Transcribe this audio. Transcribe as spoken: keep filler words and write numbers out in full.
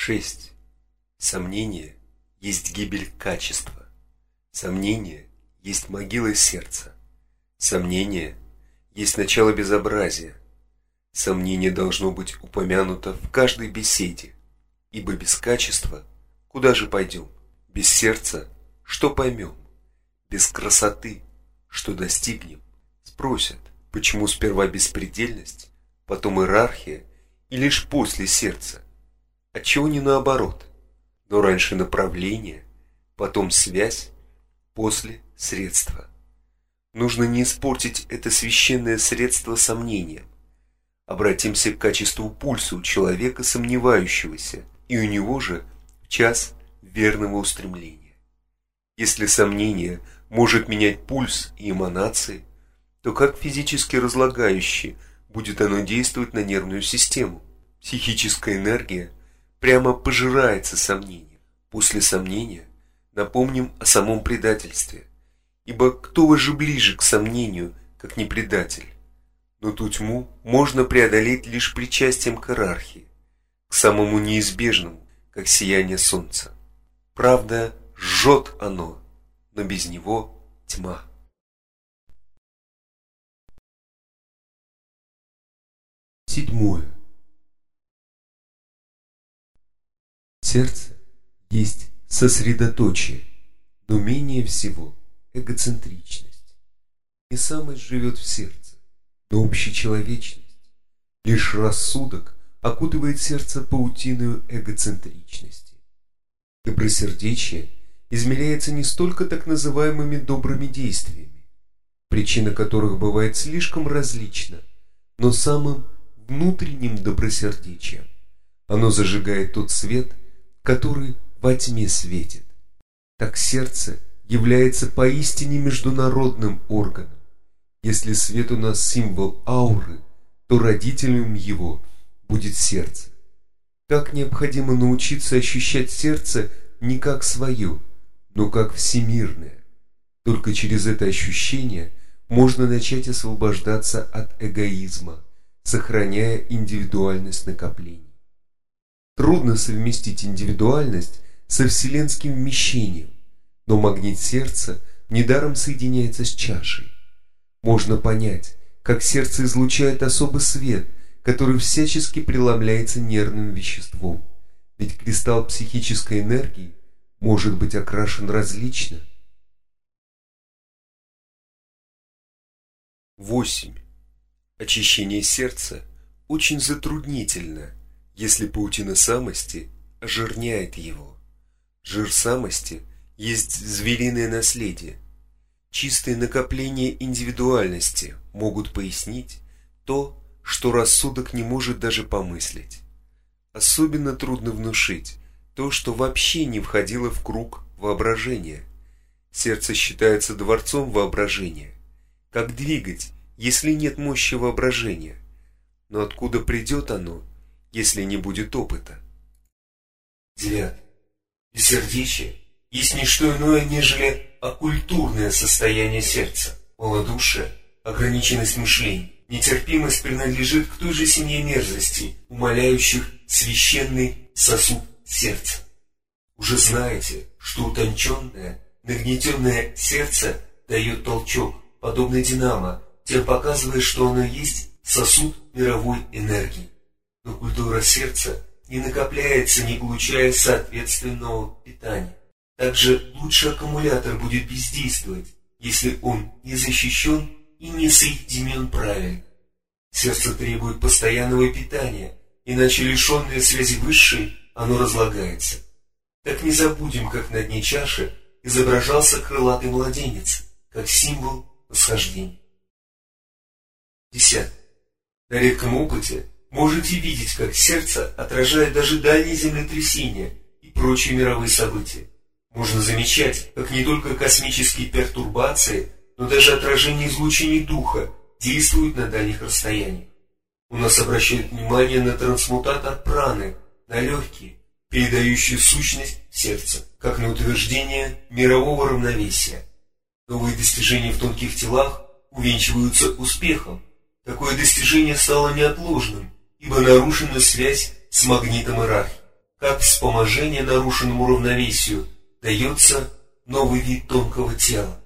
шесть. Сомнение есть гибель качества. Сомнение есть могила сердца. Сомнение есть начало безобразия. Сомнение должно быть упомянуто в каждой беседе, ибо без качества куда же пойдем? Без сердца что поймем? Без красоты что достигнем? Спросят, почему сперва беспредельность, потом иерархия и лишь после сердца? Отчего не наоборот? Но раньше направление, потом связь, после средства. Нужно не испортить это священное средство сомнением. Обратимся к качеству пульса у человека сомневающегося, и у него же в час верного устремления. Если сомнение может менять пульс и эманации, то как физически разлагающее будет оно действовать на нервную систему? Психическая энергия прямо пожирается сомнением. После сомнения напомним о самом предательстве, ибо кто же ближе к сомнению, как не предатель? Но ту тьму можно преодолеть лишь причастием к иерархии, к самому неизбежному, как сияние солнца. Правда, жжет оно, но без него тьма. Седьмое. Сердце есть сосредоточие, но менее всего эгоцентричность. Не самость живет в сердце, но общечеловечность. Лишь рассудок окутывает сердце паутиною эгоцентричности. Добросердечие измеряется не столько так называемыми добрыми действиями, причина которых бывает слишком различна, но самым внутренним добросердечием. Оно зажигает тот свет, который во тьме светит. Так сердце является поистине международным органом. Если свет у нас символ ауры, то родителем его будет сердце. Как необходимо научиться ощущать сердце не как свое, но как всемирное. Только через это ощущение можно начать освобождаться от эгоизма, сохраняя индивидуальность накоплений. Трудно совместить индивидуальность со вселенским вмещением, но магнит сердца недаром соединяется с чашей. Можно понять, как сердце излучает особый свет, который всячески преломляется нервным веществом, ведь кристалл психической энергии может быть окрашен различно. восемь. Очищение сердца очень затруднительно, если паутина самости ожирняет его. Жир самости есть звериное наследие. Чистые накопления индивидуальности могут пояснить то, что рассудок не может даже помыслить. Особенно трудно внушить то, что вообще не входило в круг воображения. Сердце считается дворцом воображения. Как двигать, если нет мощи воображения? Но откуда придет оно, если не будет опыта? Девятое. Бессердечие есть не что иное, нежели оккультурное состояние сердца, малодушие, ограниченность мышления. Нетерпимость принадлежит к той же семье мерзости, умаляющих священный сосуд сердца. Уже знаете, что утонченное, нагнетенное сердце дает толчок, подобный динамо, тем показывая, что оно есть сосуд мировой энергии. Но культура сердца не накопляется, не получая соответственного питания. Также лучший аккумулятор будет бездействовать, если он не защищен и не соединен правильно. Сердце требует постоянного питания, иначе лишенное связи высшей, оно разлагается. Так не забудем, как на дне чаши изображался крылатый младенец, как символ восхождения. Десятое. На редком опыте можете видеть, как сердце отражает даже дальние землетрясения и прочие мировые события. Можно замечать, как не только космические пертурбации, но даже отражение излучений духа действуют на дальних расстояниях. У нас обращают внимание на трансмутатор праны, на легкие, передающие сущность сердца, как на утверждение мирового равновесия. Новые достижения в тонких телах увенчиваются успехом. Такое достижение стало неотложным, ибо нарушена связь с магнитом иерархии. как вспоможение нарушенному равновесию дается новый вид тонкого тела.